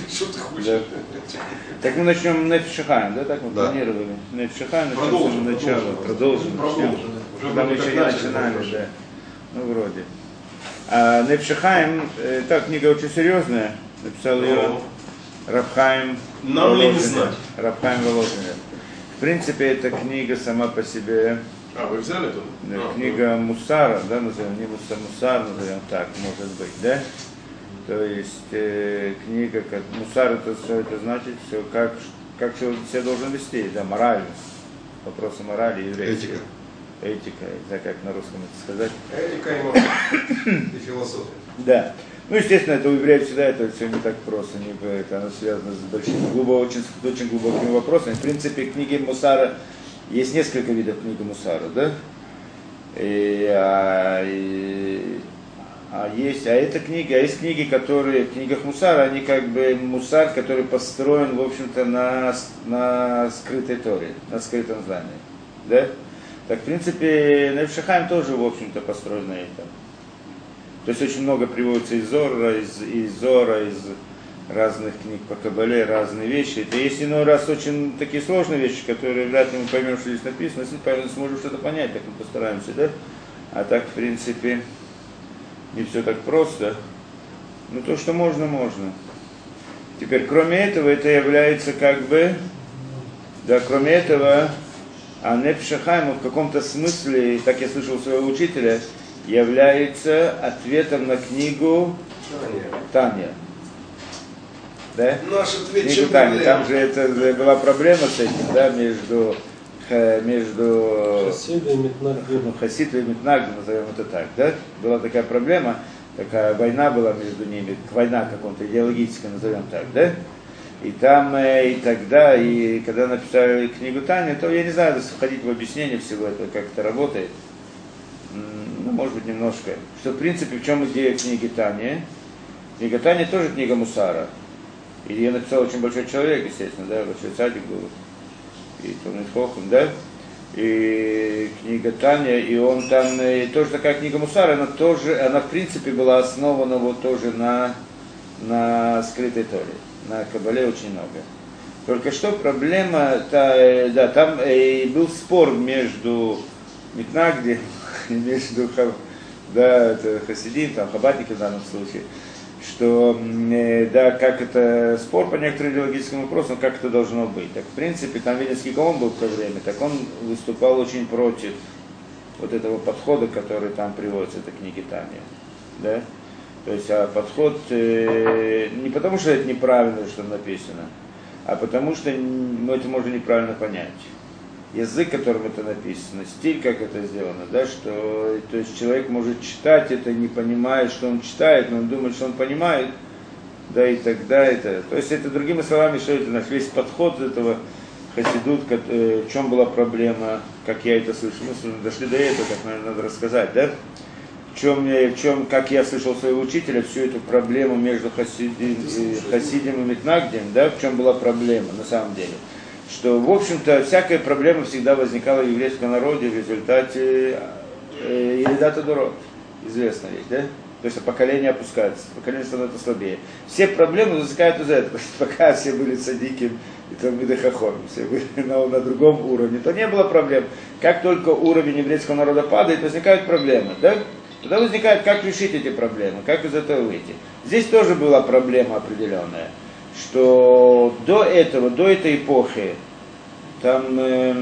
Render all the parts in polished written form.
Что ты хочешь? Да. Так мы начнем Нефеш Хаим, да, так мы планировали. Нефеш Хаим, начнем начало, продолжим. Когда мы еще не начинали, да. Ну, вроде. А Нефеш Хаим, так, книга очень серьезная, написал ее Рав Хаим Нам ли не знать? Рав Хаим Воложенер. В принципе, эта книга сама по себе, А, вы взяли тут? книга Мусара, да, назовем, не Мусар, назовем так, может быть, да? То есть книга, как Мусар, это что это значит, все, как человек себя должен вести, да, морально, вопросы морали, еврейской. Этика, не знаю, как на русском это сказать. Этика и мораль. И философия. Да. Ну, естественно, это у евреев всегда это все не так просто, это оно связано с большими, очень глубокими вопросами. В принципе, книги Мусара, есть несколько видов книги Мусара, да? Есть книги, которые в книгах Мусара, они как бы Мусар, который построен, в общем-то, на скрытой Торе, на скрытом знании, да? Так, в принципе, Нефеш Хаим тоже, в общем-то, построен на этом. То есть очень много приводится из Зора, из разных книг по Кабале, разные вещи. Это есть иной раз очень такие сложные вещи, которые вряд ли мы поймем, что здесь написано. Если мы сможем что-то понять, так мы постараемся, да? А так, в принципе, не все так просто. Но то, что можно, можно. Теперь, кроме этого, это является как бы, да, кроме этого, а Нефеш Хаим в каком-то смысле, так я слышал своего учителя, является ответом на книгу Таня. Да? Наш ответ Книгу Таня. Там же это была проблема с этим, да, между Хасидом и Митнагдом, назовем это так, да? Была такая проблема, такая война была между ними, война каком-то идеологическая, назовем так, да? И там, и тогда, и когда написали книгу Таня, то я не знаю, входить в объяснение всего этого, как это работает. Ну, может быть, немножко. Что, в принципе, в чем идея книги Таня? Книга Таня тоже книга Мусара. И ее написал очень большой человек, естественно, да, большой цадик был. И Талмид Хохам, да? И книга Таня, и он там, и тоже такая книга Мусара, она в принципе была основана вот тоже на скрытой Торе. На Кабале очень много. Только что проблема, да, там был спор между Митнагдем, между Хасидим, там, Хабатники в данном случае, что, да, как это, спор по некоторым идеологическим вопросам, как это должно быть. Так, в принципе, там Вильнюсский Гаон был в то время, так он выступал очень против вот этого подхода, который там приводится в этой книге Таня, да? То есть подход не потому, что это неправильно, что написано, а потому, что это можно неправильно понять. Язык, которым это написано, стиль, как это сделано, да, что то есть человек может читать это, не понимает, что он читает, но он думает, что он понимает, да, и тогда это. То есть это, другими словами, что это наш весь подход этого Хасидут, в чем была проблема, как я это слышу. Мы дошли до этого, как, наверное, надо рассказать, да? В чем, как я слышал своего учителя, всю эту проблему между Хасидим и Митнагдем, да, в чем была проблема на самом деле. Что, в общем-то, всякая проблема всегда возникала в еврейском народе в результате Еридат Адорот. Известно ведь, да? То есть поколение опускается, поколение становится слабее. Все проблемы возникают из этого. Пока все были цадиким и Талмидей Хахомим, все были на другом уровне, то не было проблем. Как только уровень еврейского народа падает, возникают проблемы, да? Тогда возникает, как решить эти проблемы, как из этого выйти. Здесь тоже была проблема определенная, что до этой эпохи, там,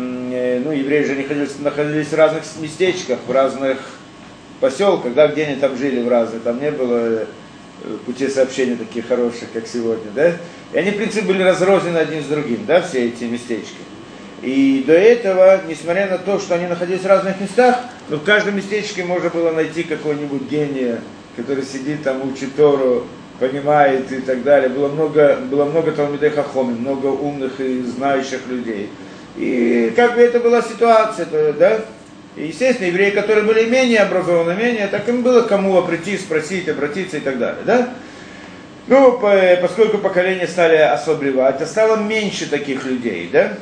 евреи же находились в разных местечках, в разных поселках, да, где они там жили в разных, там не было путей сообщения таких хороших, как сегодня, да, и они, в принципе, были разрознены один с другим, да, все эти местечки. И до этого, несмотря на то, что они находились в разных местах, но в каждом местечке можно было найти какого-нибудь гения, который сидит там, учит Тору, понимает и так далее. Было много Талмидей Хахомим, много умных и знающих людей. И как бы это была ситуация, да? И, естественно, евреи, которые были менее образованы, так им было кому прийти, спросить, обратиться и так далее, да? Ну, поскольку поколения стали ослабевать, а стало меньше таких людей, да?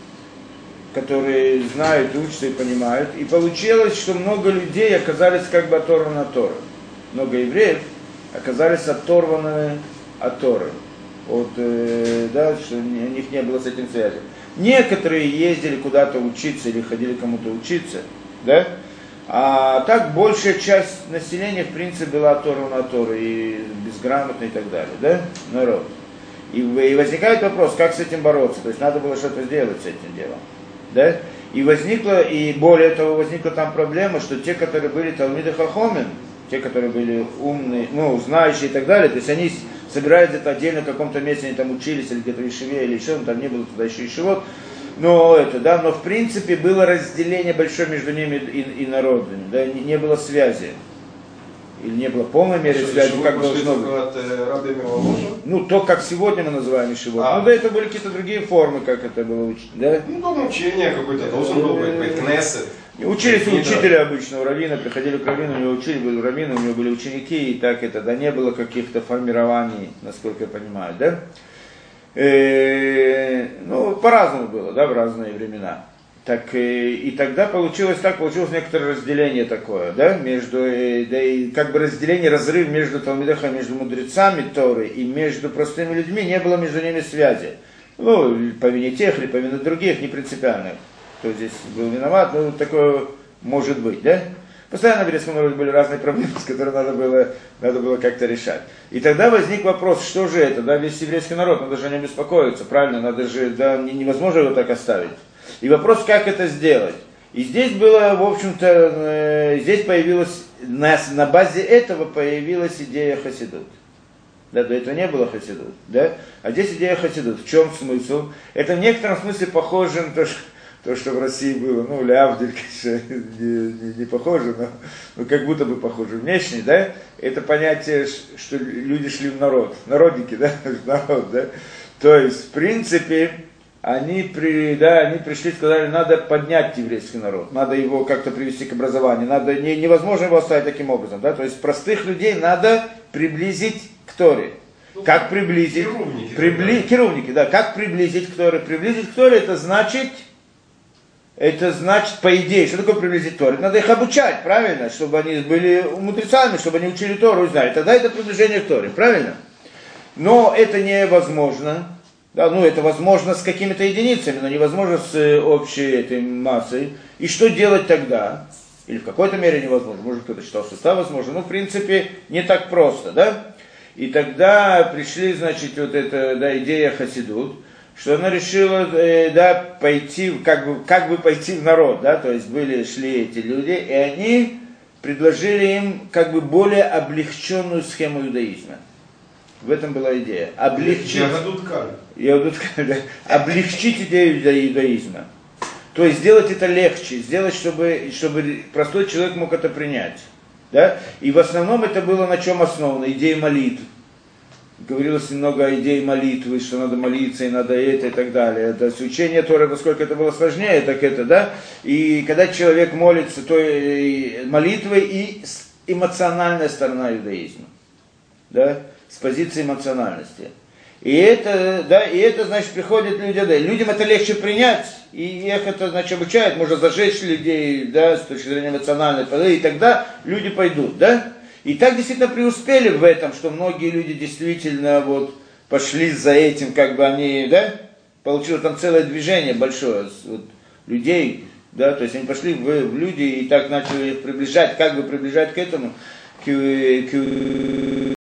Которые знают, учатся и понимают. И получилось, что много людей оказались как бы оторваны от Торы. Много евреев оказались оторваны от Торы. да, что у них не было с этим связи. Некоторые ездили куда-то учиться или ходили кому-то учиться, да, а так большая часть населения, в принципе, была оторвана от Торы, и безграмотная и так далее, да, народ. И возникает вопрос, как с этим бороться, то есть надо было что-то сделать с этим делом, да. И более того, возникла там проблема, что те, которые были Талмиды Хахомим, те, которые были умные, знающие и так далее, то есть они собирают где-то отдельно в каком-то месте, они там учились, или где-то в Ишиве, или еще, там не было туда еще Ишивот, но в принципе было разделение большое между ними и народами, да, не было связи. Или не было в полной мере связи, как должно быть. То, как сегодня мы называем Ишивот. Это были какие-то другие формы, как это было учить, да? Дом учения какой-то должен был быть, Кнессет. Учились у учителя обычного, раввина, приходили к раввину, у него учили, были раввины, у него были ученики, и так это, да, не было каких-то формирований, насколько я понимаю, да? По-разному было, да, в разные времена. Так, и тогда получилось некоторое разделение такое, да, разделение, разрыв между талмидахами, между мудрецами Торы и между простыми людьми, не было между ними связи. По вине тех или по вине других, не принципиально, кто здесь был виноват, такое может быть, да. Постоянно в еврейском народе были разные проблемы, с которыми надо было как-то решать. И тогда возник вопрос, что же это, да, весь еврейский народ, надо же о нем беспокоиться, правильно, надо же, да, невозможно его так оставить. И вопрос, как это сделать. И здесь было, в общем-то, здесь появилась, на базе этого появилась идея хасидут. Да, до этого не было хасидут, да? А здесь идея хасидут. В чем смысл? Это в некотором смысле похоже на то, что в России было, лявдиль, конечно, не похоже, но как будто бы похоже внешне, да? Это понятие, что люди шли в народ, народники, да, народ, да? То есть, в принципе, они пришли и сказали, надо поднять еврейский народ, надо его как-то привести к образованию, невозможно его оставить таким образом, да, то есть простых людей надо приблизить к Торе. Как приблизить? Керувники, да, как приблизить к Торе? Приблизить к Торе, это значит, по идее, что такое приблизить к Торе? Надо их обучать, правильно, чтобы они были мудрецами, чтобы они учили Тору и знали, тогда это приближение к Торе, правильно? Но это невозможно. Да, это возможно с какими-то единицами, но невозможно с общей этой массой. И что делать тогда? Или в какой-то мере невозможно. Может, кто-то считал, что это возможно. В принципе, не так просто, да? И тогда пришли, значит, идея хасидут, что она решила, пойти, как бы пойти в народ, да? То есть шли эти люди, и они предложили им, более облегченную схему иудаизма. В этом была идея. Облегчить идею иудаизма. То есть сделать это легче, сделать, чтобы простой человек мог это принять. Да? И в основном это было на чем основано? Идея молитв. Говорилось много о идее молитвы, что надо молиться, и надо это, и так далее. То есть учение Торы, насколько это было сложнее, так это, да. И когда человек молится, то и молитвы и эмоциональная сторона иудаизма. Да? С позиции эмоциональности. И это, значит, приходят люди, да, людям это легче принять, и их это, значит, обучают, можно зажечь людей, да, с точки зрения эмоциональной, и тогда люди пойдут, да. И так действительно преуспели в этом, что многие люди действительно пошли за этим, они, да, получилось там целое движение большое людей, да, то есть они пошли в люди и так начали их приближать, приближать к этому, к